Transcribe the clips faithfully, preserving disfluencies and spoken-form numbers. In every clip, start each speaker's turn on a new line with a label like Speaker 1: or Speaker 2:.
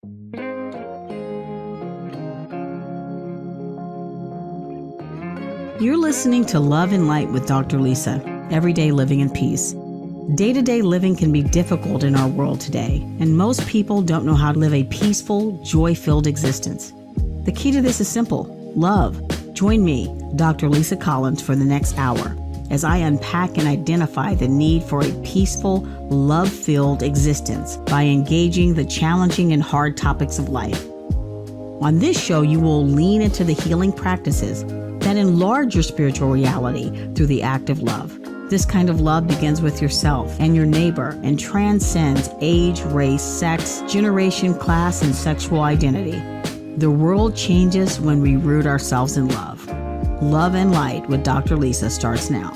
Speaker 1: You're listening to Love and Light with Doctor Lisa, Everyday Living in Peace. Day-to-day living can be difficult in our world today, and most people don't know how to live a peaceful, joy-filled existence. The key to this is simple: love. Join me, Doctor Lisa Collins, for the next hour as I unpack and identify the need for a peaceful, love-filled existence by engaging the challenging and hard topics of life. On this show, you will lean into the healing practices that enlarge your spiritual reality through the act of love. This kind of love begins with yourself and your neighbor and transcends age, race, sex, generation, class, and sexual identity. The world changes when we root ourselves in love. Love and Light with Doctor Lisa starts now.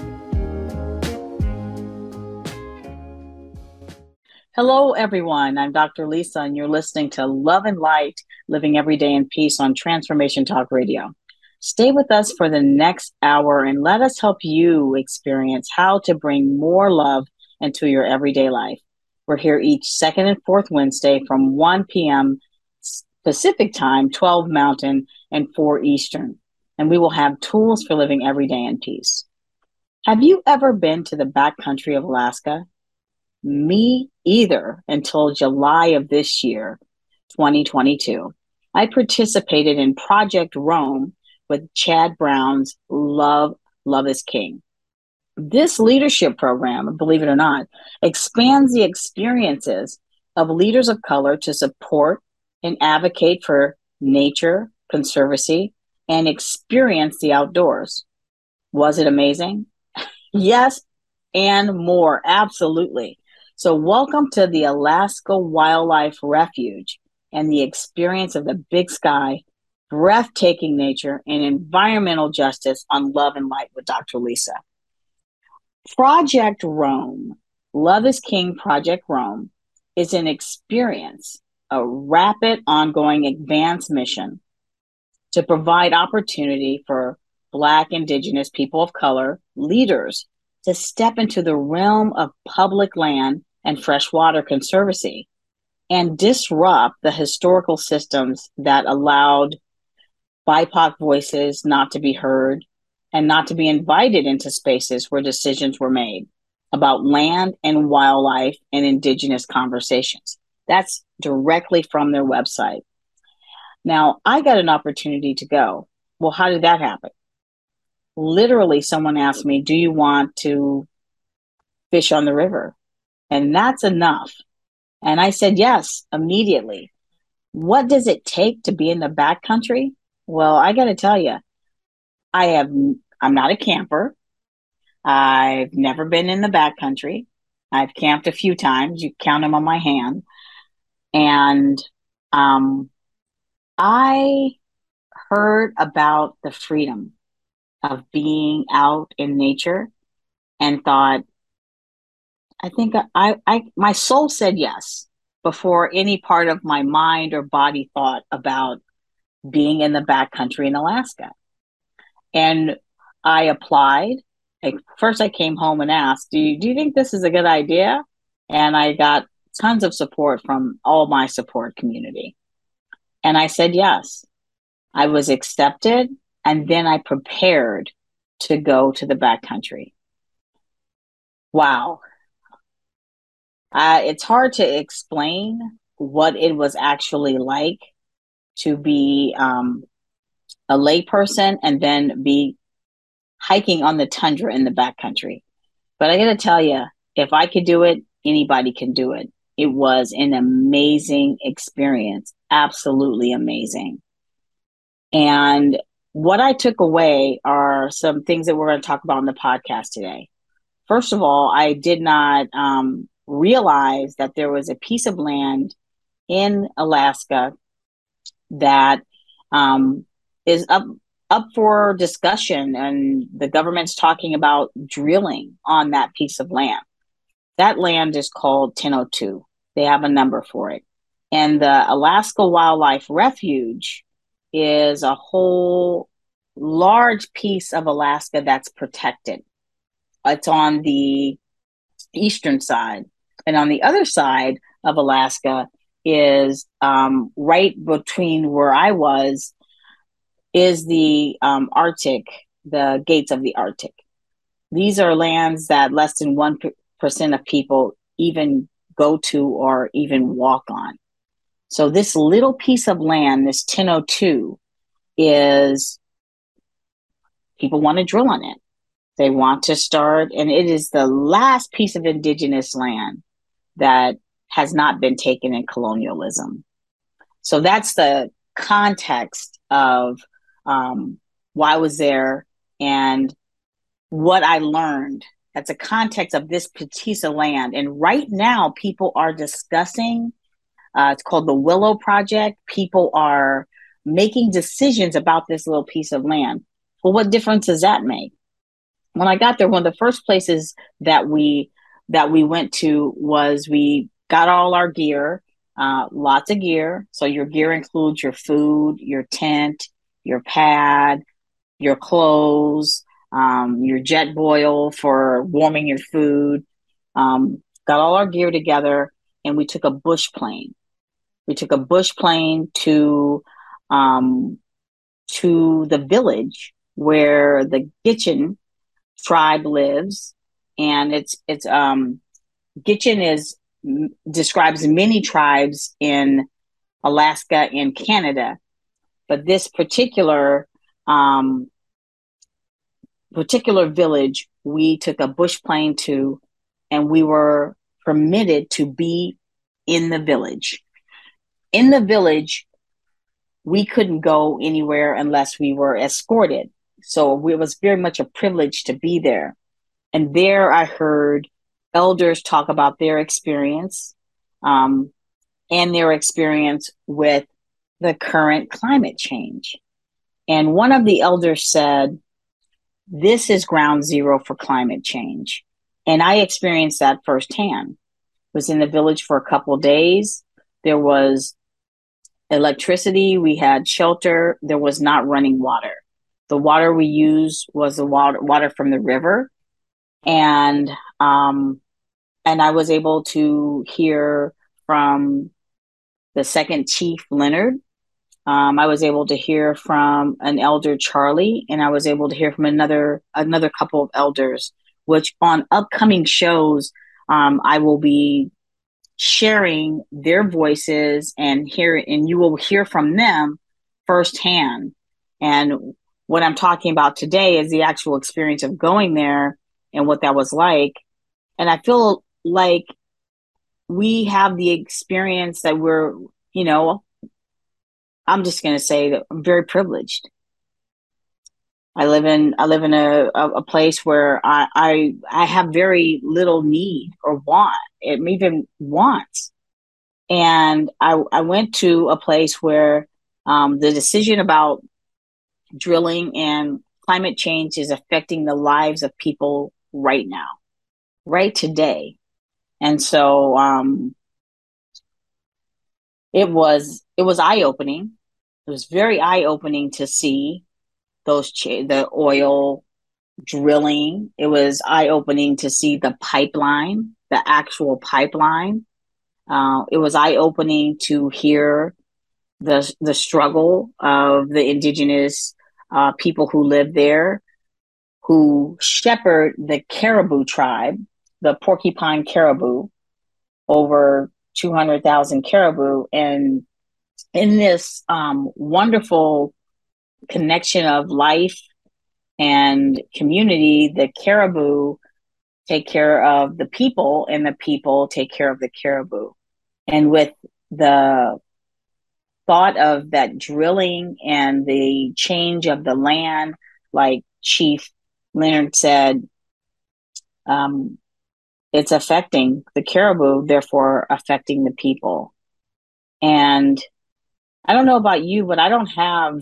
Speaker 1: Hello, everyone. I'm Doctor Lisa, and you're listening to Love and Light, Living Every Day in Peace on Transformation Talk Radio. Stay with us for the next hour and let us help you experience how to bring more love into your everyday life. We're here each second and fourth Wednesday from one p.m. Pacific Time, twelve Mountain, and four Eastern. And we will have tools for living every day in peace. Have you ever been to the backcountry of Alaska? Me either, until July of this year, twenty twenty-two. I participated in Project Rome with Chad Brown's Love, Love is King. This leadership program, believe it or not, expands the experiences of leaders of color to support and advocate for nature, conservancy, and experience the outdoors. Was it amazing? Yes, and more, absolutely. So welcome to the Alaska Wildlife Refuge and the experience of the big sky, breathtaking nature, and environmental justice on Love and Light with Doctor Lisa. Project Rome, Love is King Project Rome, is an experience, a rapid, ongoing, advanced mission to provide opportunity for Black, Indigenous, people of color leaders to step into the realm of public land and freshwater conservancy and disrupt the historical systems that allowed B I P O C voices not to be heard and not to be invited into spaces where decisions were made about land and wildlife and Indigenous conversations. That's directly from their website. Now, I got an opportunity to go. Well, how did that happen? Literally, someone asked me, do you want to fish on the river? And that's enough. And I said, yes, immediately. What does it take to be in the backcountry? Well, I got to tell you, I have, I'm not a camper. I've never been in the backcountry. I've camped a few times. You count them on my hand. And um, I heard about the freedom of being out in nature and thought, I think I, I, my soul said yes before any part of my mind or body thought about being in the backcountry in Alaska. And I applied. Like, first I came home and asked, do you, do you think this is a good idea? And I got tons of support from all my support community. And I said yes. I was accepted, and then I prepared to go to the backcountry. Wow. Uh, it's hard to explain what it was actually like to be um, a layperson and then be hiking on the tundra in the backcountry. But I got to tell you, if I could do it, anybody can do it. It was an amazing experience, absolutely amazing. And what I took away are some things that we're going to talk about on the podcast today. First of all, I did not um, realize that there was a piece of land in Alaska that um, is up up for discussion, and the government's talking about drilling on that piece of land. That land is called ten oh two. They have a number for it. And the Alaska Wildlife Refuge is a whole large piece of Alaska that's protected. It's on the eastern side. And on the other side of Alaska is um, right between where I was is the um, Arctic, the gates of the Arctic. These are lands that less than one percent of people even go to or even walk on. So this little piece of land, this ten oh two, is people want to drill on it. They want to start, and it is the last piece of indigenous land that has not been taken in colonialism. So that's the context of um, why I was there and what I learned. That's a context of this piece of land. And right now, people are discussing, uh, it's called the Willow Project. People are making decisions about this little piece of land. Well, what difference does that make? When I got there, one of the first places that we that we went to was we got all our gear, uh, lots of gear. So your gear includes your food, your tent, your pad, your clothes, um, your jet boil for warming your food. Um, got all our gear together, and we took a bush plane. We took a bush plane to um, to the village where the Gitchin tribe lives, and it's it's um Gitchin is m- describes many tribes in Alaska and Canada, but this particular um particular village we took a bush plane to, and we were permitted to be in the village. In the village, we couldn't go anywhere unless we were escorted. So it was very much a privilege to be there. And there I heard elders talk about their experience um, and their experience with the current climate change. And one of the elders said, this is ground zero for climate change. And I experienced that firsthand. I was in the village for a couple of days. There was electricity. We had shelter. There was not running water. The water we used was the water, water from the river. And um, and I was able to hear from the second chief, Leonard. Um, I was able to hear from an elder, Charlie, and I was able to hear from another another couple of elders. Which on upcoming shows, um, I will be sharing their voices and hear, and you will hear from them firsthand. And what I'm talking about today is the actual experience of going there and what that was like. And I feel like we have the experience that we're, you know, I'm just going to say that I'm very privileged. I live in I live in a, a, a place where I, I I have very little need or want, even wants. And I, I went to a place where um, the decision about drilling and climate change is affecting the lives of people right now, right today. And so um, it was it was eye opening. It was very eye opening to see those ch- the oil drilling. It was eye opening to see the pipeline, the actual pipeline. Uh, it was eye opening to hear the the struggle of the indigenous uh, people who live there, who shepherd the caribou tribe, the porcupine caribou, over two hundred thousand caribou. And in this um, wonderful connection of life and community, the caribou take care of the people and the people take care of the caribou. And with the thought of that drilling and the change of the land, like Chief Leonard said, um, it's affecting the caribou, therefore affecting the people. And I don't know about you, but I don't have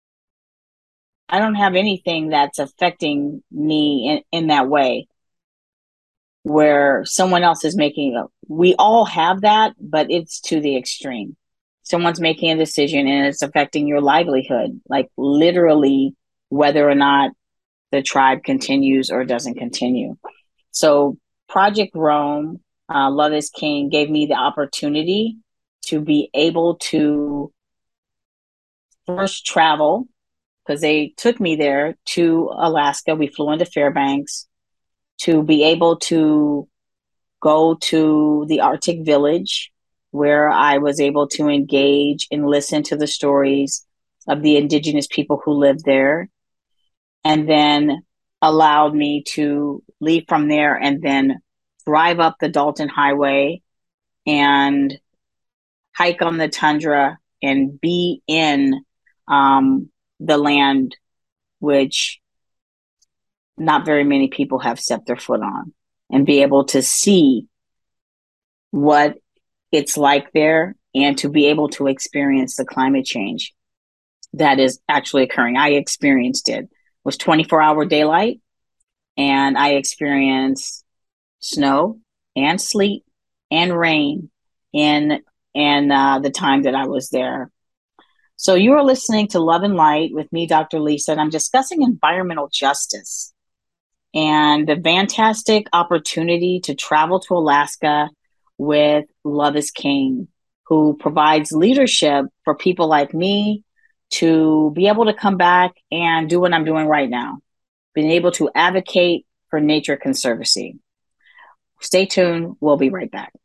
Speaker 1: I don't have anything that's affecting me in, in that way, where someone else is making a, we all have that, but it's to the extreme. Someone's making a decision and it's affecting your livelihood, like literally whether or not the tribe continues or doesn't continue. So Project Rome, uh, Love is King, gave me the opportunity to be able to first travel, because they took me there to Alaska. We flew into Fairbanks to be able to go to the Arctic Village, where I was able to engage and listen to the stories of the indigenous people who lived there, and then allowed me to leave from there and then drive up the Dalton Highway and hike on the tundra and be in um, the land which not very many people have stepped their foot on, and be able to see what it's like there and to be able to experience the climate change that is actually occurring. I experienced it. It was twenty-four hour daylight, and I experienced snow and sleet and rain in in uh, the time that I was there. So you are listening to Love and Light with me, Doctor Lisa, and I'm discussing environmental justice and the fantastic opportunity to travel to Alaska with Love is King, who provides leadership for people like me to be able to come back and do what I'm doing right now, being able to advocate for nature conservancy. Stay tuned. We'll be right back.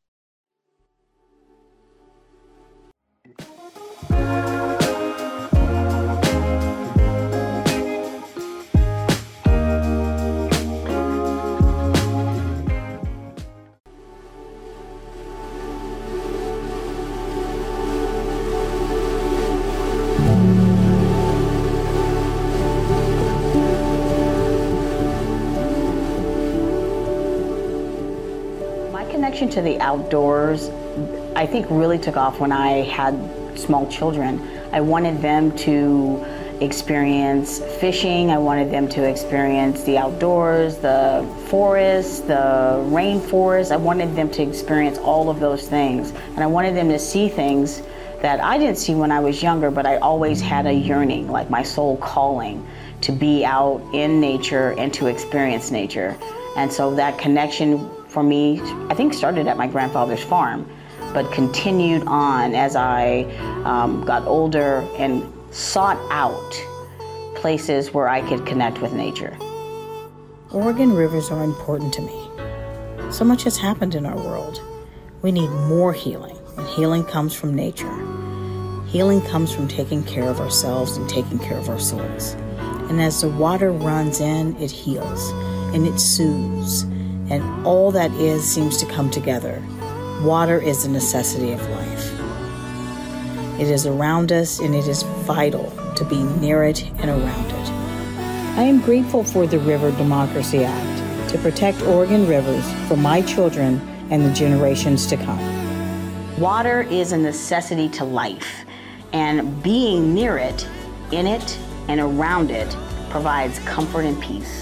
Speaker 1: Connection to the outdoors, I think, really took off when I had small children. I wanted them to experience fishing. I wanted them to experience the outdoors, the forest, the rainforest. I wanted them to experience all of those things. And I wanted them to see things that I didn't see when I was younger, but I always had a yearning, like my soul calling, to be out in nature and to experience nature. And so that connection for me, I think, started at my grandfather's farm, but continued on as I um, got older and sought out places where I could connect with nature.
Speaker 2: Oregon rivers are important to me. So much has happened in our world. We need more healing, and healing comes from nature. Healing comes from taking care of ourselves and taking care of our souls. And as the water runs in, it heals and it soothes. And all that is seems to come together. Water is a necessity of life. It is around us, and it is vital to be near it and around it. I am grateful for the River Democracy Act to protect Oregon rivers for my children and the generations to come.
Speaker 1: Water is a necessity to life, and being near it, in it, and around it provides comfort and peace.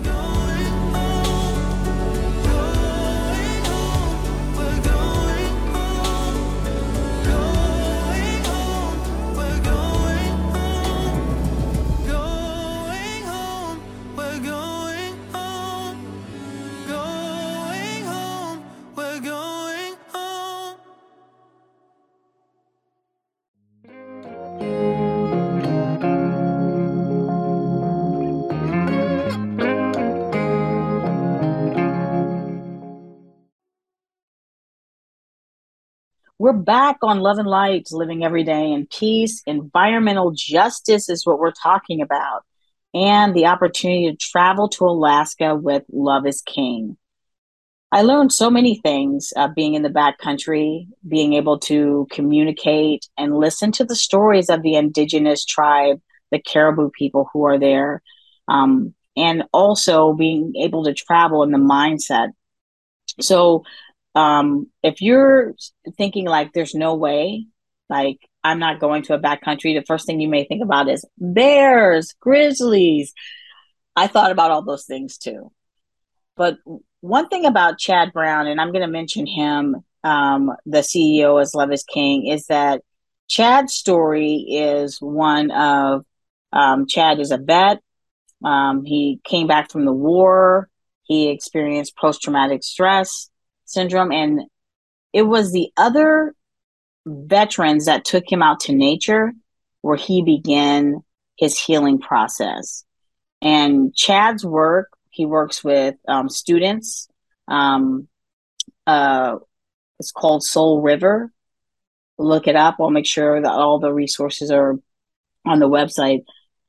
Speaker 1: We're back on Love and Light, living every day in peace. Environmental justice is what we're talking about, and the opportunity to travel to Alaska with Love is King. I learned so many things uh, being in the backcountry, being able to communicate and listen to the stories of the indigenous tribe, the Caribou people who are there, um, and also being able to travel in the mindset. So um, if you're thinking like there's no way, like I'm not going to a backcountry, the first thing you may think about is bears, grizzlies. I thought about all those things too. But one thing about Chad Brown, and I'm going to mention him, um, the C E O as Love is King, is that Chad's story is one of, um, Chad is a vet. Um, he came back from the war. He experienced post-traumatic stress syndrome. And it was the other veterans that took him out to nature where he began his healing process. And Chad's work, he works with um, students. Um, uh, it's called Soul River. Look it up. I'll make sure that all the resources are on the website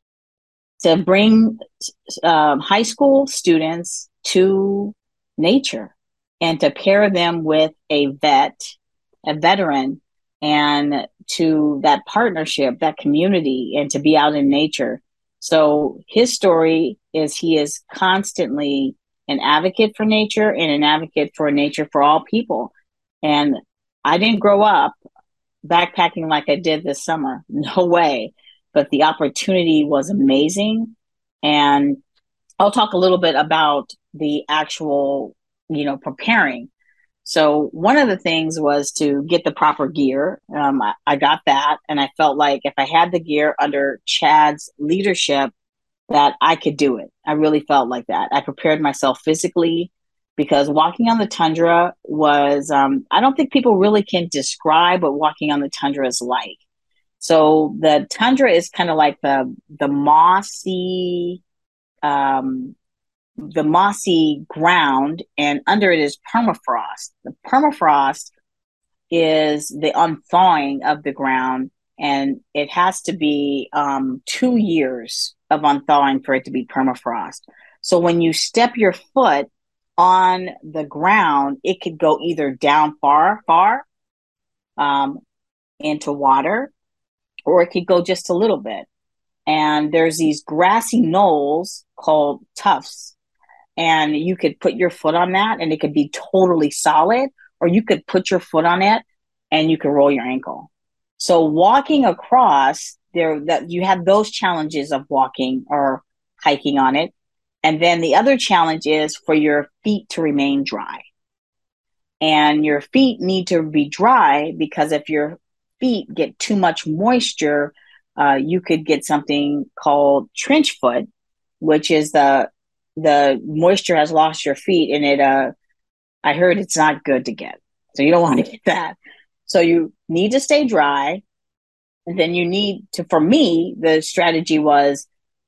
Speaker 1: to bring um, high school students to nature and to pair them with a vet, a veteran, and to that partnership, that community, and to be out in nature. So his story is he is constantly an advocate for nature and an advocate for nature for all people. And I didn't grow up backpacking like I did this summer. No way. But the opportunity was amazing. And I'll talk a little bit about the actual, you know, preparing. So one of the things was to get the proper gear. Um, I, I got that. And I felt like if I had the gear under Chad's leadership, that I could do it. I really felt like that. I prepared myself physically because walking on the tundra was, um, I don't think people really can describe what walking on the tundra is like. So the tundra is kind of like the, the mossy, um, the mossy ground, and under it is permafrost. The permafrost is the unthawing of the ground, and it has to be um, two years of unthawing for it to be permafrost. So when you step your foot on the ground, it could go either down far, far um, into water, or it could go just a little bit. And there's these grassy knolls called tuffs, and you could put your foot on that and it could be totally solid, or you could put your foot on it and you could roll your ankle. So walking across there, that you have those challenges of walking or hiking on it. And then the other challenge is for your feet to remain dry. And your feet need to be dry because if your feet get too much moisture, uh, you could get something called trench foot, which is the the moisture has lost your feet, and it uh I heard it's not good to get. So you don't want to get that. So you need to stay dry. And then you need to, for me, the strategy was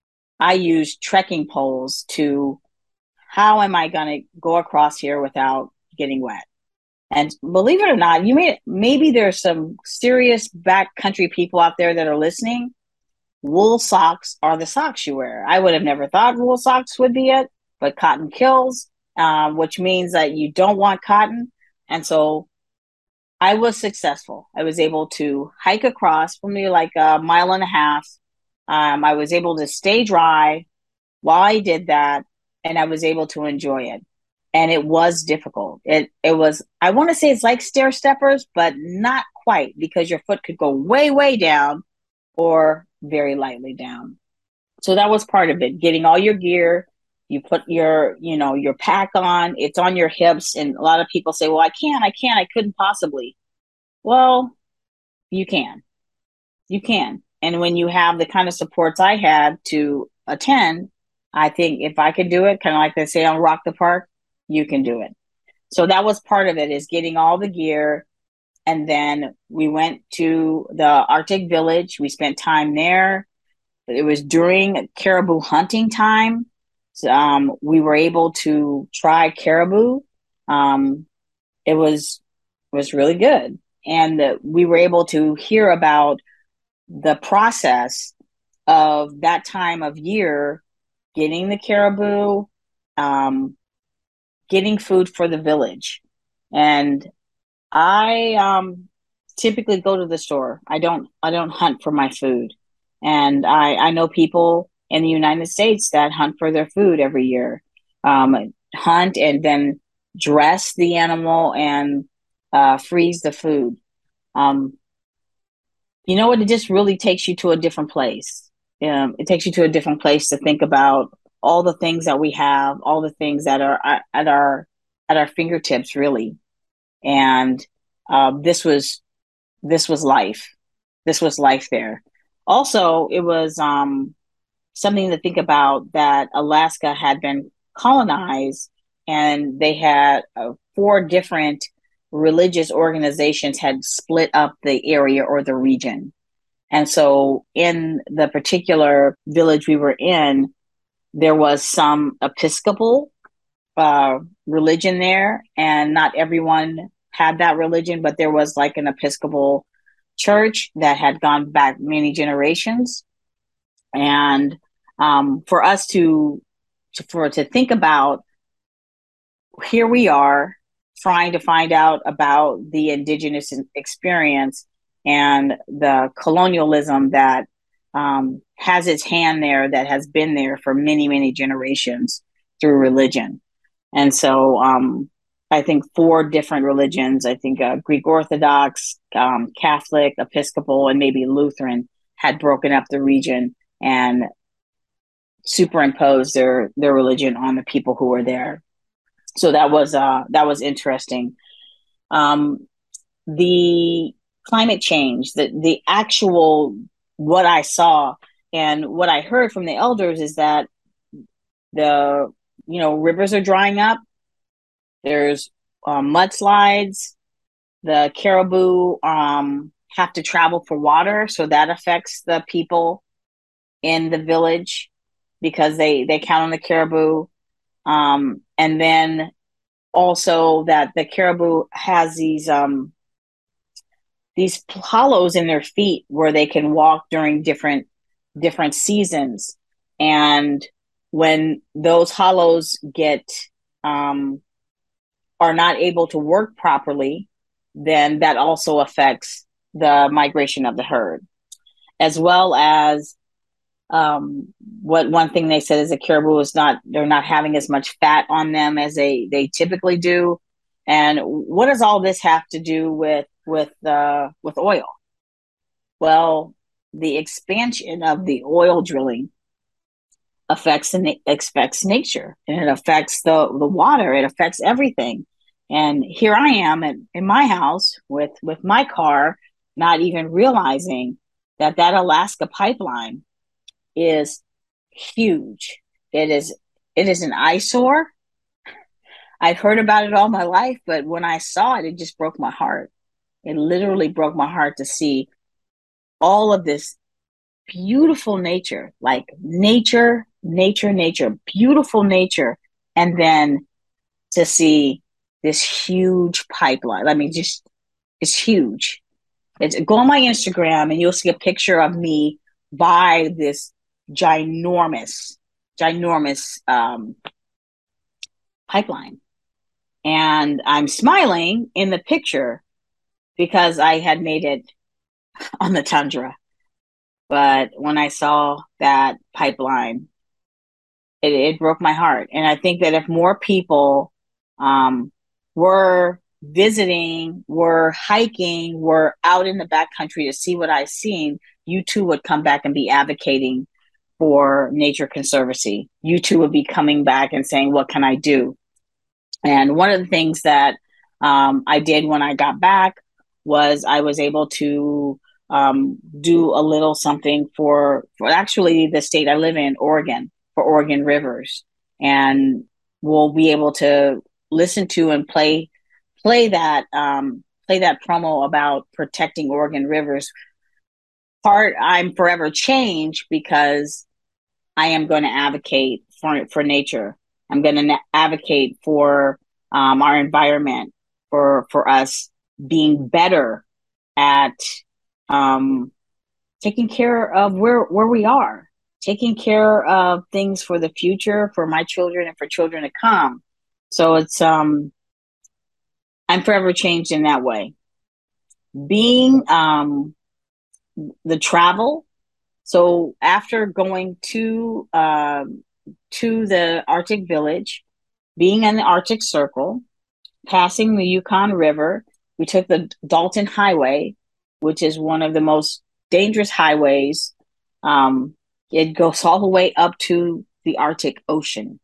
Speaker 1: I used trekking poles to, how am I going to go across here without getting wet? And believe it or not, you may, maybe there's some serious backcountry people out there that are listening. Wool socks are the socks you wear. I would have never thought wool socks would be it, but cotton kills, um, which means that you don't want cotton. And so I was successful. I was able to hike across for me like a mile and a half. Um, I was able to stay dry while I did that, and I was able to enjoy it. And it was difficult. It it was, I want to say it's like stair steppers, but not quite, because your foot could go way, way down or very lightly down. So that was part of it, getting all your gear. You put your, you know, your pack on, it's on your hips. And a lot of people say, well, I can't, I can't, I couldn't possibly. Well, you can, you can. And when you have the kind of supports I had to attend, I think if I could do it, kind of like they say on Rock the Park, you can do it. So that was part of it, is getting all the gear. And then we went to the Arctic Village. We spent time there. It was during caribou hunting time. So, um, we were able to try caribou. Um, it was was really good, and uh, we were able to hear about the process of that time of year, getting the caribou, um, getting food for the village. And I um, typically go to the store. I don't I don't hunt for my food. And I, I know people in the United States that hunt for their food every year, um, hunt and then dress the animal and uh, freeze the food. Um, you know what? It just really takes you to a different place. Um, it takes you to a different place to think about all the things that we have, all the things that are at, at our at our fingertips, really. And uh, this was this was life. This was life there. Also, it was um, something to think about that Alaska had been colonized, and they had uh, four different religious organizations had split up the area or the region. And so in the particular village we were in, there was some Episcopal uh, religion there, and not everyone had that religion, but there was like an Episcopal church that had gone back many generations. And um, for us to, to for to think about, here we are trying to find out about the indigenous experience and the colonialism that um, has its hand there, that has been there for many, many generations through religion. And so um, I think four different religions, I think uh, Greek Orthodox, um, Catholic, Episcopal, and maybe Lutheran, had broken up the region and superimposed their, their religion on the people who were there. So that was uh, that was interesting. Um, the climate change, the the actual, what I saw and what I heard from the elders is that the you know rivers are drying up. There's um, mudslides. The caribou um, have to travel for water, so that affects the people in the village because they they count on the caribou. Um, and then also that the caribou has these um, these hollows in their feet where they can walk during different different seasons, and when those hollows get um, are not able to work properly, then that also affects the migration of the herd, as well as um, what one thing they said is the caribou is not, they're not having as much fat on them as they, they typically do. And what does all this have to do with, with, uh, with oil? Well, the expansion of the oil drilling affects, affects nature, and it affects the, the water. It affects everything. And here I am in, in my house with, with my car, not even realizing that that Alaska pipeline is huge. It is it is an eyesore. I've heard about it all my life, but when I saw it, it just broke my heart. It literally broke my heart to see all of this beautiful nature, like nature, nature, nature, beautiful nature, and then to see this huge pipeline. I mean, just it's huge. It's, go on my Instagram and you'll see a picture of me by this ginormous, ginormous um, pipeline. And I'm smiling in the picture because I had made it on the tundra. But when I saw that pipeline, it, it broke my heart. And I think that if more people um, were visiting, were hiking, were out in the backcountry to see what I've seen, you too would come back and be advocating for nature conservancy. You too would be coming back and saying, what can I do? And one of the things that um, I did when I got back was I was able to um, do a little something for, for actually the state I live in, Oregon, for Oregon Rivers. And we'll be able to listen to and play play that um, play that promo about protecting Oregon rivers. Part I'm forever changed because I am going to advocate for for nature. I'm going to na- advocate for um, our environment, for for us being better at um, taking care of where where we are, taking care of things for the future, for my children and for children to come. So it's um, I'm forever changed in that way. Being um, the travel. So after going to um, to the Arctic Village, being in the Arctic Circle, passing the Yukon River, we took the Dalton Highway, which is one of the most dangerous highways. Um, it goes all the way up to the Arctic Ocean.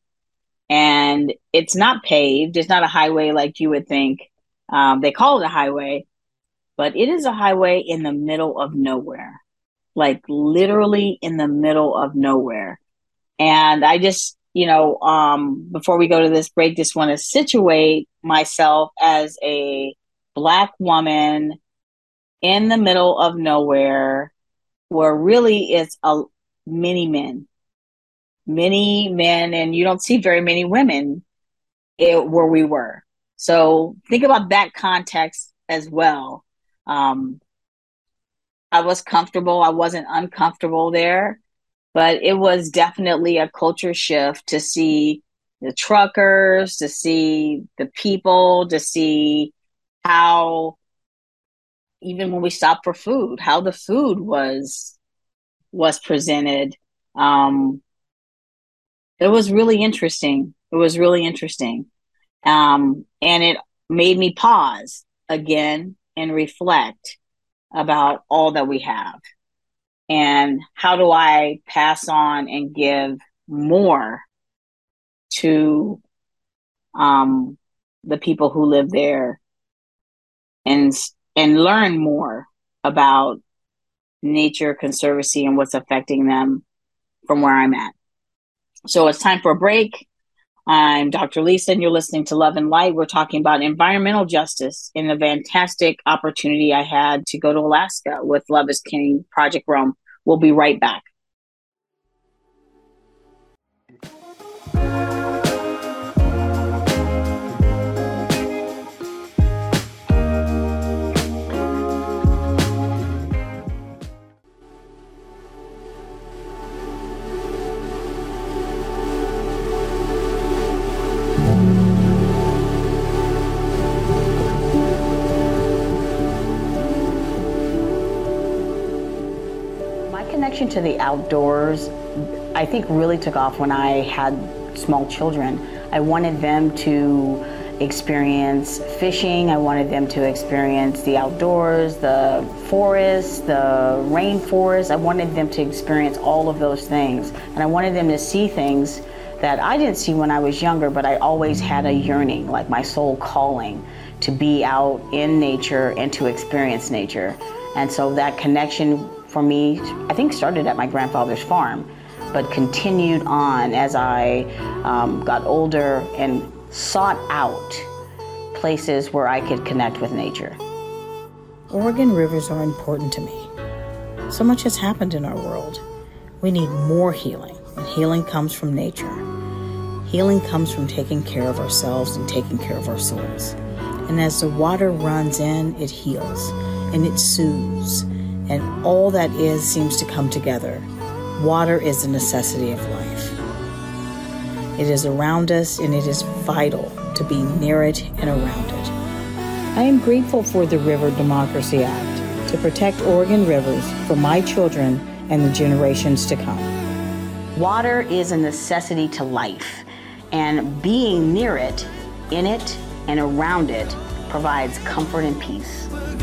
Speaker 1: And it's not paved. It's not a highway like you would think. Um, they call it a highway, but it is a highway in the middle of nowhere, like literally in the middle of nowhere. And I just, you know, um, before we go to this break, just want to situate myself as a Black woman in the middle of nowhere where really it's a many men, many men, and you don't see very many women it, where we were. So think about that context as well. Um, I was comfortable. I wasn't uncomfortable there, but it was definitely a culture shift to see the truckers, to see the people, to see how even when we stopped for food, how the food was was presented. Um, it was really interesting. It was really interesting. Um, and it made me pause again and reflect about all that we have. And how do I pass on and give more to um, the people who live there, and and learn more about nature conservancy and what's affecting them from where I'm at. So it's time for a break. I'm Doctor Lisa, and you're listening to Love and Light. We're talking about environmental justice and the fantastic opportunity I had to go to Alaska with Love is King, Project Rome. We'll be right back. Connection to the outdoors, I think, really took off when I had small children. I wanted them to experience fishing. I wanted them to experience the outdoors, the forest, the rainforest. I wanted them to experience all of those things. And I wanted them to see things that I didn't see when I was younger, but I always had a yearning, like my soul calling, to be out in nature and to experience nature. And so that connection for me, I think, started at my grandfather's farm, but continued on as I um, got older and sought out places where I could connect with nature.
Speaker 2: Oregon rivers are important to me. So much has happened in our world. We need more healing, and healing comes from nature. Healing comes from taking care of ourselves and taking care of our souls. And as the water runs in, it heals and it soothes. And all that is seems to come together. Water is a necessity of life. It is around us, and it is vital to be near it and around it. I am grateful for the River Democracy Act to protect Oregon rivers for my children and the generations to come.
Speaker 1: Water is a necessity to life, and being near it, in it, and around it provides comfort and peace.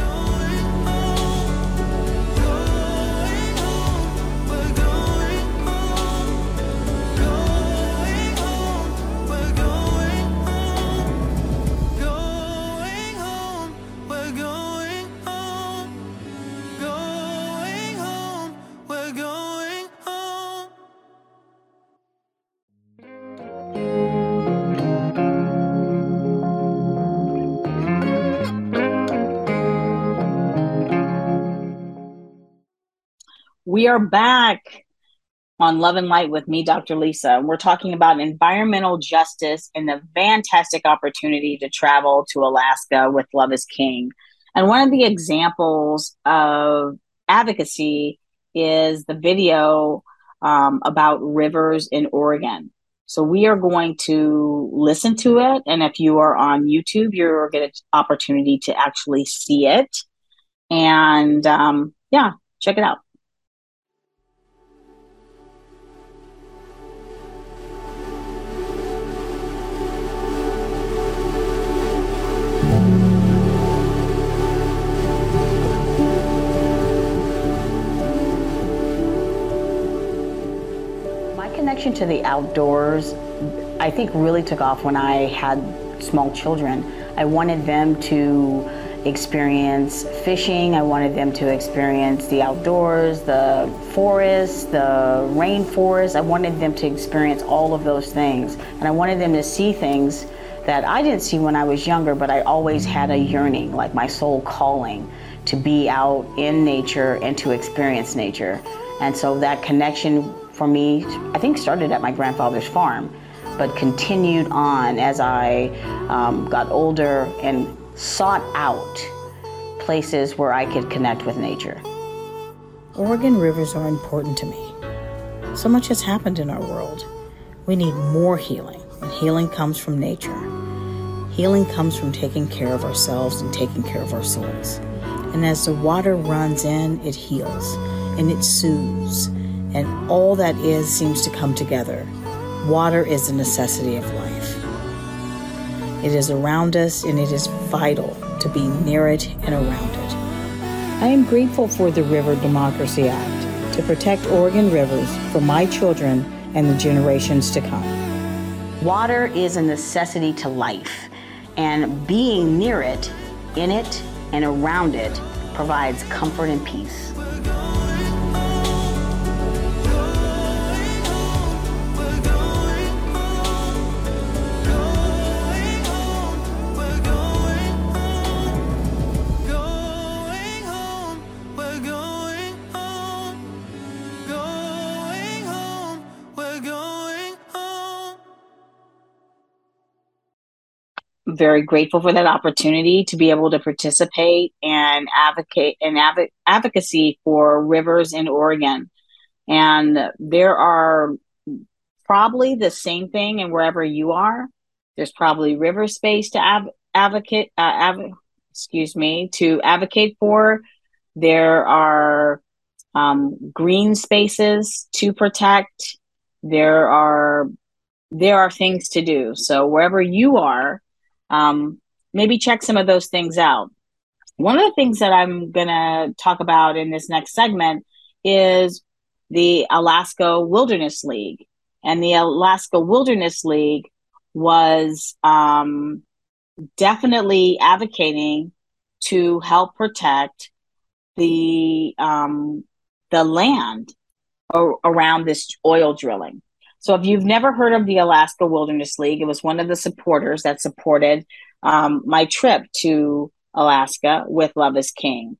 Speaker 1: We are back on Love and Light with me, Doctor Lisa. And we're talking about environmental justice and the fantastic opportunity to travel to Alaska with Love is King. And one of the examples of advocacy is the video um, about rivers in Oregon. So we are going to listen to it. And if you are on YouTube, you're going to get an opportunity to actually see it. And um, yeah, check it out. Connection to the outdoors, I think, really took off when I had small children. I wanted them to experience fishing. I wanted them to experience the outdoors, the forest, the rainforest. I wanted them to experience all of those things. And I wanted them to see things
Speaker 2: that I didn't see when I was younger, but I always had a yearning, like my soul calling, to be out in nature and to experience nature. And so that connection for me, I think, started at my grandfather's farm, but continued on as I um, got older and sought out places where I could connect with nature. Oregon rivers are important to me. So much has happened in our world. We need more healing, and healing comes from nature. Healing comes from taking care of ourselves and taking care of our souls. And as the water runs in, it heals and it soothes, and all that is seems to come together. Water is a necessity of life. It is around us, and it is vital to be near it and around it. I am grateful for the River Democracy Act to protect Oregon rivers for my children and the generations to come. Water is a necessity to life, and being near it, in it, and around it provides comfort and peace.
Speaker 1: Very grateful for that opportunity to be able to participate and advocate and adv- advocacy for rivers in Oregon. And there are probably the same thing, and wherever you are, there's probably river space to av- advocate, uh, av- excuse me, to advocate for. There are um, green spaces to protect. There are there are things to do. So wherever you are, um, maybe check some of those things out. One of the things that I'm going to talk about in this next segment is the Alaska Wilderness League. And the Alaska Wilderness League was um, definitely advocating to help protect the um, the land o- around this oil drilling. So if you've never heard of the Alaska Wilderness League, it was one of the supporters that supported um, my trip to Alaska with Love is King.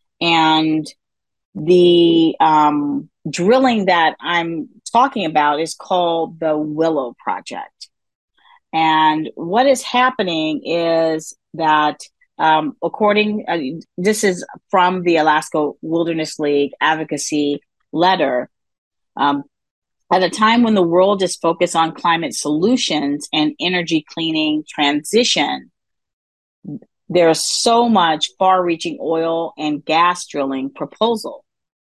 Speaker 1: And the um, drilling that I'm talking about is called the Willow Project. And what is happening is that um, according, uh, this is from the Alaska Wilderness League advocacy letter, um, at a time when the world is focused on climate solutions and energy cleaning transition, there's so much far-reaching oil and gas drilling proposal.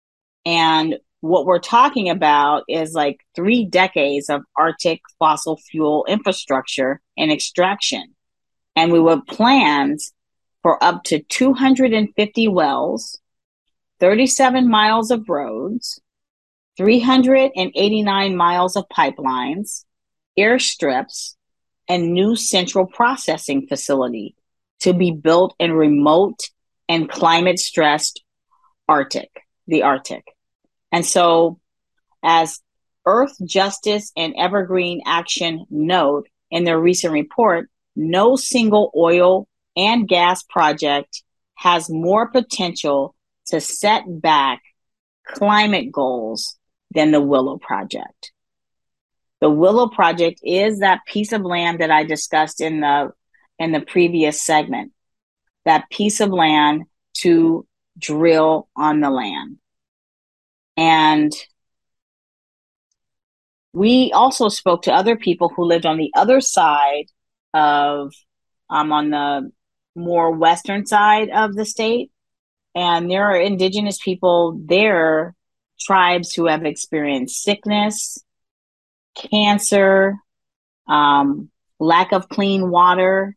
Speaker 1: And what we're talking about is like three decades of Arctic fossil fuel infrastructure and extraction. And we have plans for up to two hundred fifty wells, thirty-seven miles of roads, three hundred eighty-nine miles of pipelines, airstrips, and new central processing facility to be built in remote and climate-stressed Arctic, the Arctic. And so, as Earth Justice and Evergreen Action note in their recent report, no single oil and gas project has more potential to set back climate goals than the Willow Project. The Willow Project is that piece of land that I discussed in the in the previous segment, that piece of land to drill on the land. And we also spoke to other people who lived on the other side of, um, on the more western side of the state. And there are indigenous people there, tribes who have experienced sickness, cancer, um, lack of clean water.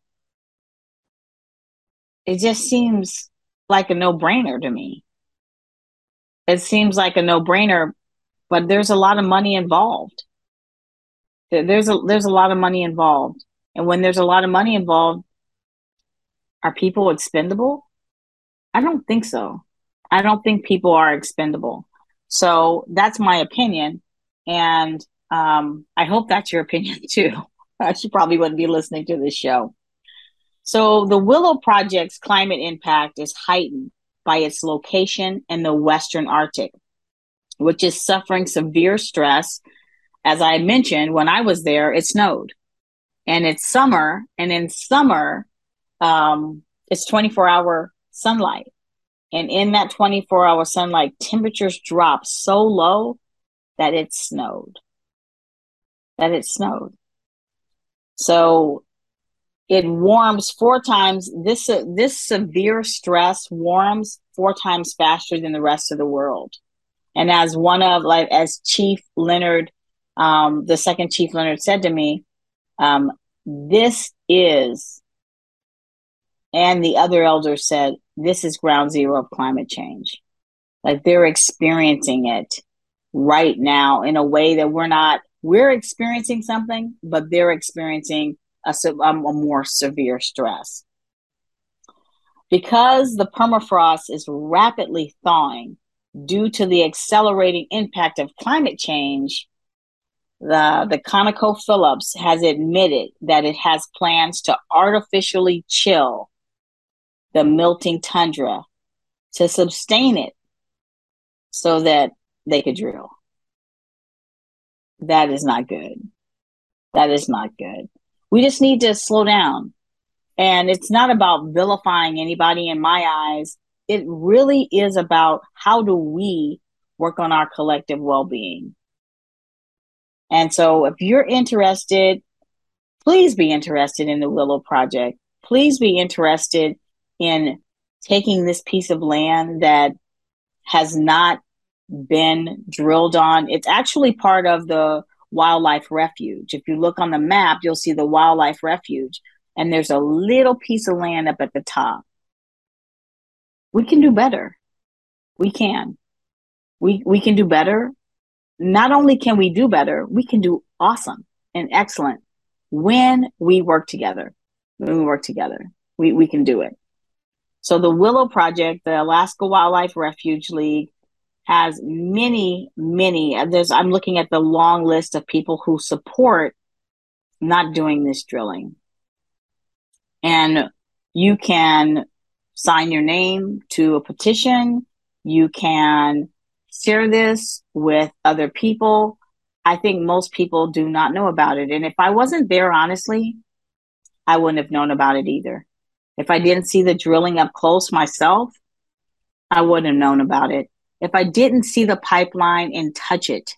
Speaker 1: It just seems like a no-brainer to me. It seems like a no-brainer, but there's a lot of money involved. There's a there's a lot of money involved. And when there's a lot of money involved, are people expendable? I don't think so. I don't think people are expendable. So that's my opinion. And um, I hope that's your opinion too. She probably wouldn't be listening to this show. So the Willow Project's climate impact is heightened by its location in the Western Arctic, which is suffering severe stress. As I mentioned, when I was there, it snowed and it's summer. And in summer, um, it's twenty-four hour sunlight. And in that twenty-four hour sunlight, temperatures drop so low that it snowed, that it snowed. So it warms four times. This, uh, this severe stress warms four times faster than the rest of the world. And as one of, like, as Chief Leonard, um, the second Chief Leonard said to me, um, this is, and the other elders said, this is ground zero of climate change. Like, they're experiencing it right now in a way that we're not, we're experiencing something, but they're experiencing a, a more severe stress. Because the permafrost is rapidly thawing due to the accelerating impact of climate change, the, the ConocoPhillips has admitted that it has plans to artificially chill the melting tundra to sustain it so that they could drill. That is not good. That is not good. We just need to slow down. And it's not about vilifying anybody in my eyes. It really is about how do we work on our collective well-being. And so if you're interested, please be interested in the Willow Project. Please be interested in taking this piece of land that has not been drilled on. It's actually part of the wildlife refuge. If you look on the map, you'll see the wildlife refuge, and there's a little piece of land up at the top. We can do better. We can. We, we can do better. Not only can we do better, we can do awesome and excellent when we work together. When we work together, we, we can do it. So the Willow Project, the Alaska Wildlife Refuge League, has many, many, there's, I'm looking at the long list of people who support not doing this drilling. And you can sign your name to a petition. You can share this with other people. I think most people do not know about it. And if I wasn't there, honestly, I wouldn't have known about it either. If I didn't see the drilling up close myself, I wouldn't have known about it. If I didn't see the pipeline and touch it,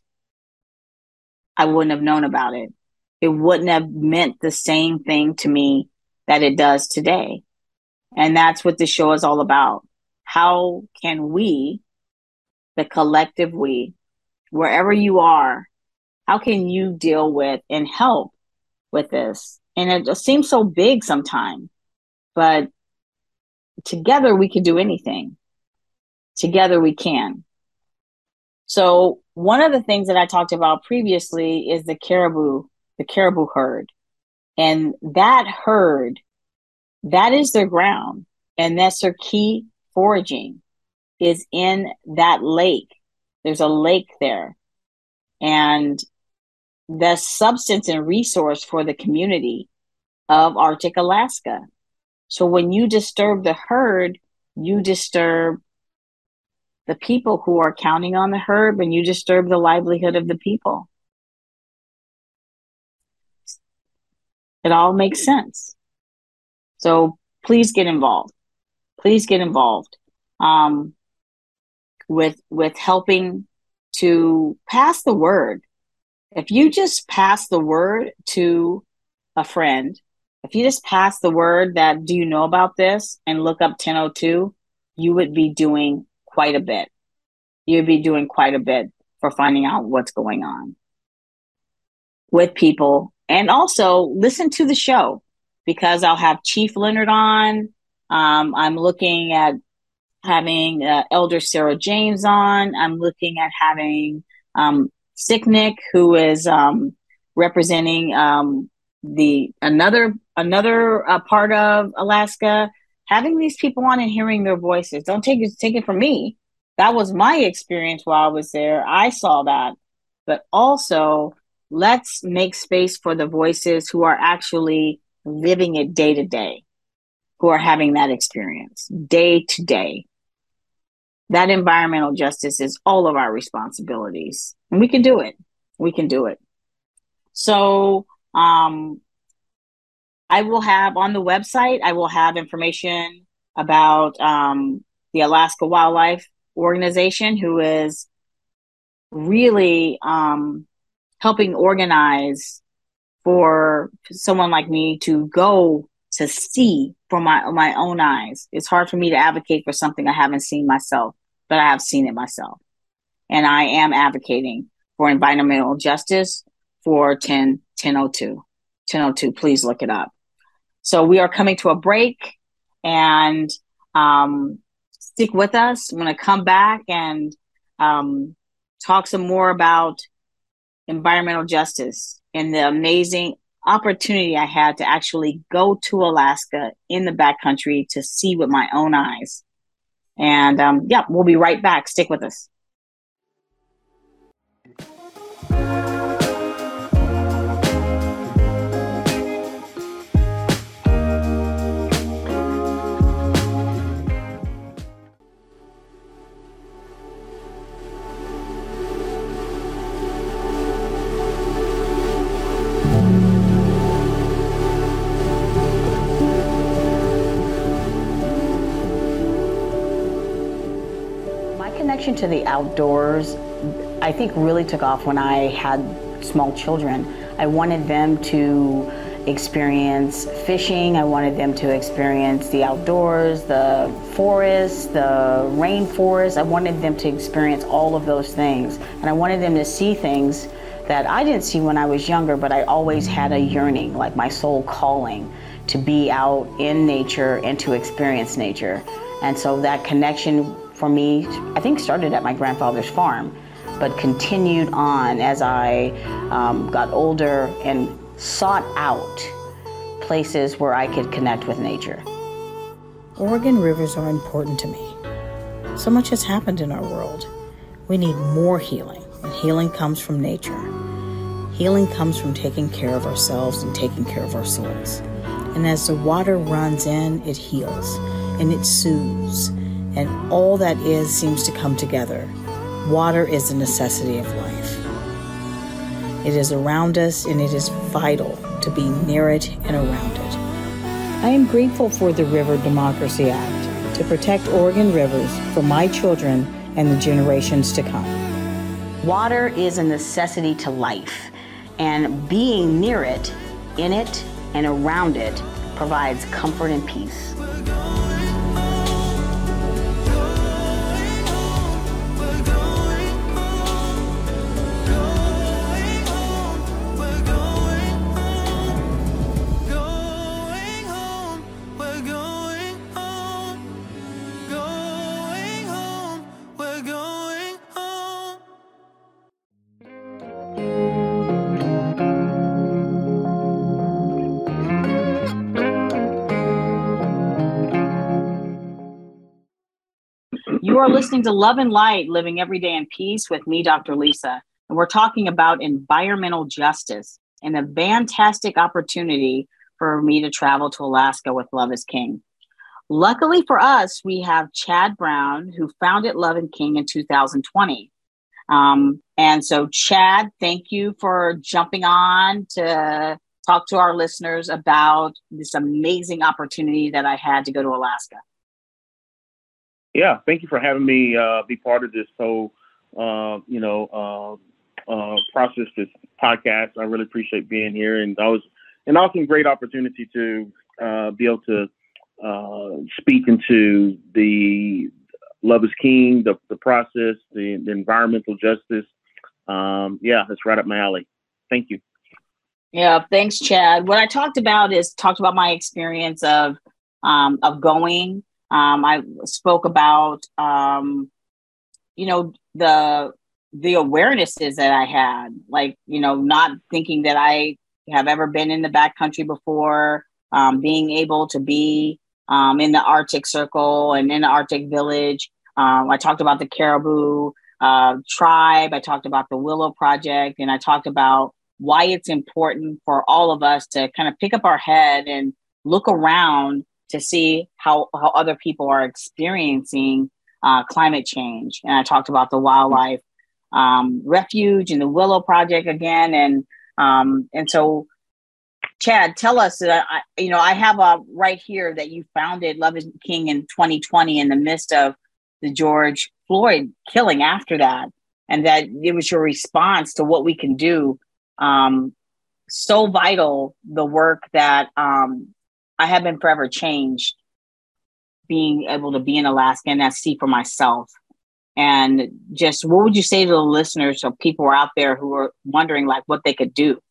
Speaker 1: I wouldn't have known about it. It wouldn't have meant the same thing to me that it does today. And that's what this show is all about. How can we, the collective we, wherever you are, how can you deal with and help with this? And it just seems so big sometimes, but together we can do anything. Together we can. So one of the things that I talked about previously is the caribou, the caribou herd. And that herd, that is their ground. And that's their key foraging is in that lake. There's a lake there. And the substance and resource for the community of Arctic Alaska. So when you disturb the herd, you disturb the people who are counting on the herd, and you disturb the livelihood of the people. It all makes sense. So please get involved. Please get involved um, with, with helping to pass the word. If you just pass the word to a friend, if you just pass the word that, do you know about this, and look up ten oh two, you would be doing quite a bit. You'd be doing quite a bit for finding out what's going on with people. And also listen to the show, because I'll have Chief Leonard on. Um, I'm looking at having uh, Elder Sarah James on. I'm looking at having um, Sicknick, who is um, representing um, the another another uh, part of Alaska. Having these people on and hearing their voices. Don't take it take it from me. That was my experience while I was there. I saw that. But also Let's make space for the voices who are actually living it day to day, who are having that experience day to day. That environmental justice is all of our responsibilities, and we can do it. We can do it. So, um, I will have on the website, I will have information about um, the Alaska Wildlife Organization, who is really um, helping organize for someone like me to go to see for my my own eyes. It's hard for me to advocate for something I haven't seen myself, but I have seen it myself. And I am advocating for environmental justice for ten ten oh two. ten oh two, please look it up. So we are coming to a break, and um, stick with us. I'm going to come back and um, talk some more about environmental justice and the amazing opportunity I had to actually go to Alaska in the backcountry to see with my own eyes. And um, yeah, we'll be right back. Stick with us. Connection to the outdoors, I think, really took off when I had small children. I wanted them to experience fishing. I wanted them to experience the outdoors, the forest, the rainforest. I wanted them to experience all of those things. And I wanted them to see things that I didn't see when I was younger, but I always had a yearning, like my soul calling, to be out in nature and to experience nature. And so that connection for me, I think, started at my grandfather's farm, but continued on as I um, got older and sought out places where I could connect with nature.
Speaker 2: Oregon rivers are important to me. So much has happened in our world. We need more healing, and healing comes from nature. Healing comes from taking care of ourselves and taking care of our souls. And as the water runs in, it heals and it soothes. And all that is seems to come together. Water is a necessity of life. It is around us, and it is vital to be near it and around it. I am grateful for the River Democracy Act to protect Oregon rivers for my children and the generations to come.
Speaker 1: Water is a necessity to life, and being near it, in it, and around it provides comfort and peace. You are listening to Love and Light, Living Every Day in Peace with me, Doctor Lisa. And we're talking about environmental justice and a fantastic opportunity for me to travel to Alaska with Love is King. Luckily for us, we have Chad Brown, who founded Love and King in two thousand twenty. Um, and so, Chad, thank you for jumping on to talk to our listeners about this amazing opportunity that I had to go to Alaska.
Speaker 3: Yeah, thank you for having me uh, be part of this whole, uh, you know, uh, uh, process, this podcast. I really appreciate being here, and that was an awesome, great opportunity to uh, be able to uh, speak into the Love is King, the, the process, the, the environmental justice. Um, yeah, that's right up my alley. Thank you.
Speaker 1: Yeah, thanks, Chad. What I talked about is talked about my experience of um, of going. Um, I spoke about, um, you know, the the awarenesses that I had, like, you know, not thinking that I have ever been in the backcountry before, um, being able to be um, in the Arctic Circle and in the Arctic Village. Um, I talked about the Caribou uh, tribe. I talked about the Willow Project, and I talked about why it's important for all of us to kind of pick up our head and look around to see how, how other people are experiencing uh, climate change. And I talked about the wildlife um, refuge and the Willow Project again. And um, and so, Chad, tell us, uh, I, you know, I have a right here that you founded Love is King in twenty twenty in the midst of the George Floyd killing after that, and that it was your response to what we can do. Um, so vital, the work that um, I have been forever changed being able to be in Alaska and I see for myself. And just what would you say to the listeners or people are out there who are wondering like what they could do?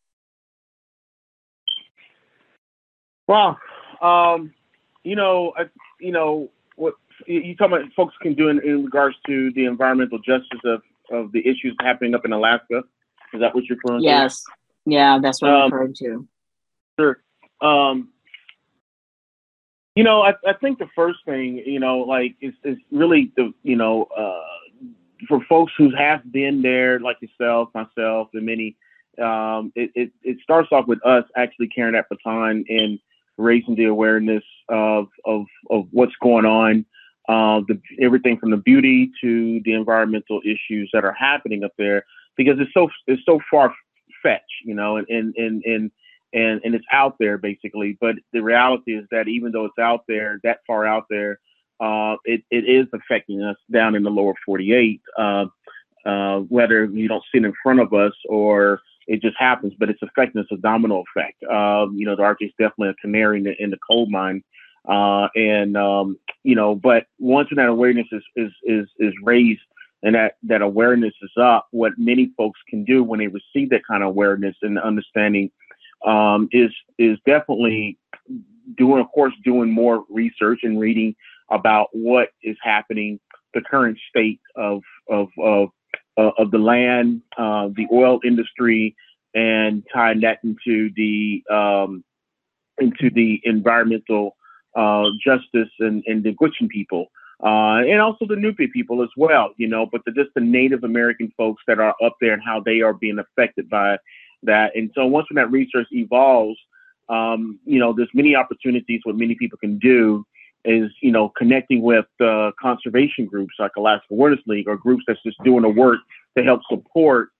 Speaker 3: Well, um, you know, uh, you know, what you talking about folks can do in, in regards to the environmental justice of, of the issues happening up in Alaska. Is that what you're referring
Speaker 1: yes. to? Yes. Yeah, that's what um, I'm referring to.
Speaker 3: Sure. Um, you know, I, I think the first thing, you know, like is, is really the, you know, uh, for folks who have been there, like yourself, myself, and many, um, it, it, it starts off with us actually carrying that baton and raising the awareness of of, of what's going on, uh, the, everything from the beauty to the environmental issues that are happening up there, because it's so it's so far fetched, you know, and and and and and, and it's out there basically. But the reality is that even though it's out there, that far out there, uh, it it is affecting us down in the lower forty-eight, uh, uh, whether you don't see it in front of us or it just happens, but it's affecting us, a domino effect. Um, you know, the Arctic is definitely a canary in the, in the coal mine. Uh, and, um, you know, but once that awareness is, is, is, is raised and that, that awareness is up, what many folks can do when they receive that kind of awareness and understanding um, is, is definitely doing, of course, doing more research and reading about what is happening, the current state of, of, of, Uh, of the land, uh, the oil industry, and tying that into the um, into the environmental uh, justice and, and the Gwich'in people, uh, and also the Nupe people as well. You know, but the, just the Native American folks that are up there and how they are being affected by that. And so once when that research evolves, um, you know, there's many opportunities what many people can do is, you know, connecting with uh, conservation groups like Alaska Awareness League or groups that's just doing the work to help support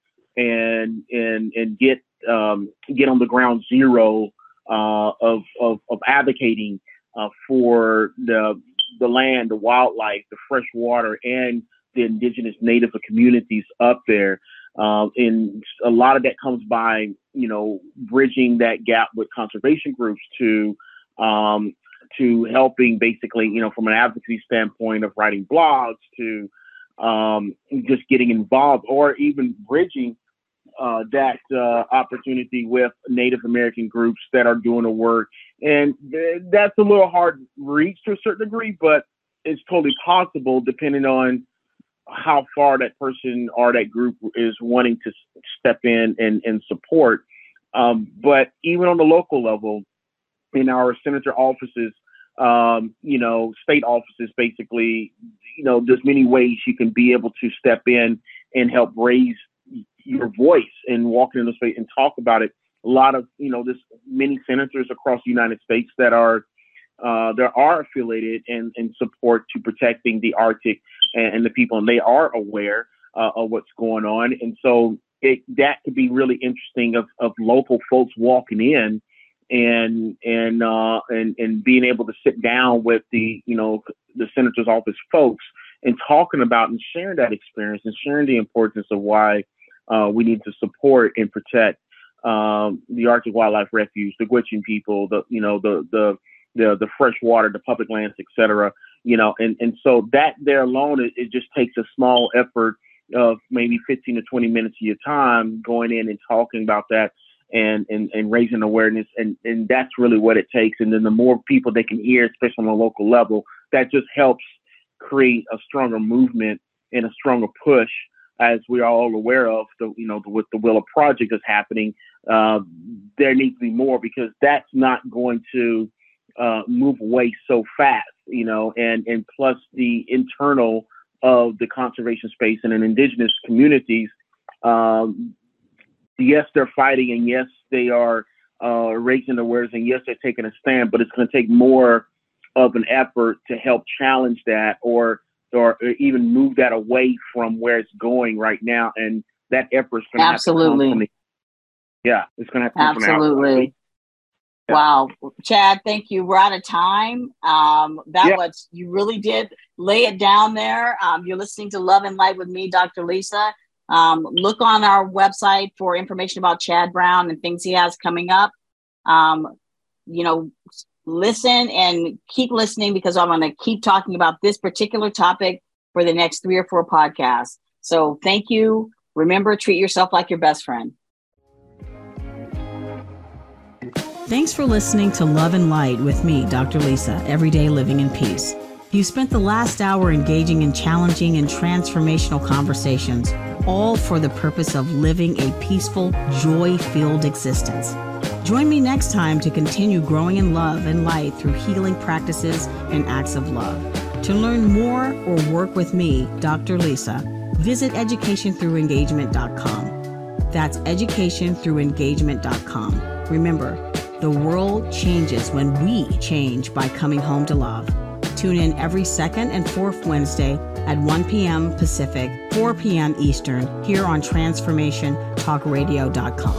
Speaker 3: and and and get um, get on the ground zero uh, of, of of advocating uh, for the the land, the wildlife, the fresh water, and the indigenous native communities up there. Uh, and a lot of that comes by, you know, bridging that gap with conservation groups to um, to helping basically, you know, from an advocacy standpoint of writing blogs to um, just getting involved or even bridging uh, that uh, opportunity with Native American groups that are doing the work. And th- that's a little hard reach to a certain degree, but it's totally possible depending on how far that person or that group is wanting to step in and, and support. Um, but even on the local level, in our senator offices, um, you know, state offices, basically, you know, there's many ways you can be able to step in and help raise your voice and walk into the space and talk about it. A lot of, you know, there's many senators across the United States that are, uh, there are affiliated and, and support to protecting the Arctic and, and the people, and they are aware uh, of what's going on. And so it, that could be really interesting of, of local folks walking in and and uh, and and being able to sit down with the, you know, the senator's office folks and talking about and sharing that experience and sharing the importance of why uh, we need to support and protect um, the Arctic Wildlife Refuge, the Gwich'in people, the you know the the the the fresh water, the public lands, et cetera. You know, and and so that there alone, it, it just takes a small effort of maybe fifteen to twenty minutes of your time going in and talking about that. And, and, and raising awareness. And, and that's really what it takes. And then the more people they can hear, especially on a local level, that just helps create a stronger movement and a stronger push, as we're all aware of, the, you know, the, with the Willow Project that's happening. Uh, there needs to be more, because that's not going to uh, move away so fast, you know, and, and plus the internal of the conservation space and in indigenous communities, um, yes, they're fighting, and yes, they are uh, raising awareness, and yes, they're taking a stand, but it's going to take more of an effort to help challenge that, or or even move that away from where it's going right now. And that effort is going to have to come from the, yeah, it's going to have to come
Speaker 1: Absolutely.
Speaker 3: from the outside.
Speaker 1: Yeah. Wow. Chad, thank you. We're out of time. Um, that yeah. was, you really did lay it down there. Um, you're listening to Love and Light with me, Doctor Lisa. Um, look on our website for information about Chad Brown and things he has coming up. Um, you know, listen and keep listening, because I'm going to keep talking about this particular topic for the next three or four podcasts. So thank you. Remember, treat yourself like your best friend.
Speaker 2: Thanks for listening to Love and Light with me, Doctor Lisa, Everyday Living in Peace. You spent the last hour engaging in challenging and transformational conversations, all for the purpose of living a peaceful, joy-filled existence. Join me next time to continue growing in love and light through healing practices and acts of love. To learn more or work with me, Doctor Lisa, visit education through engagement dot com. That's education through engagement dot com. Remember, the world changes when we change by coming home to love. Tune in every second and fourth Wednesday at one p.m. Pacific, four p.m. Eastern, here on transformation talk radio dot com.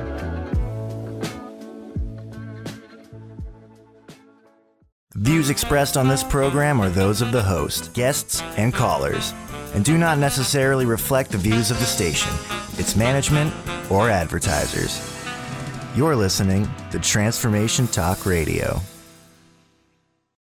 Speaker 4: Views expressed on this program are those of the host, guests, and callers, and do not necessarily reflect the views of the station, its management, or advertisers. You're listening to Transformation Talk Radio.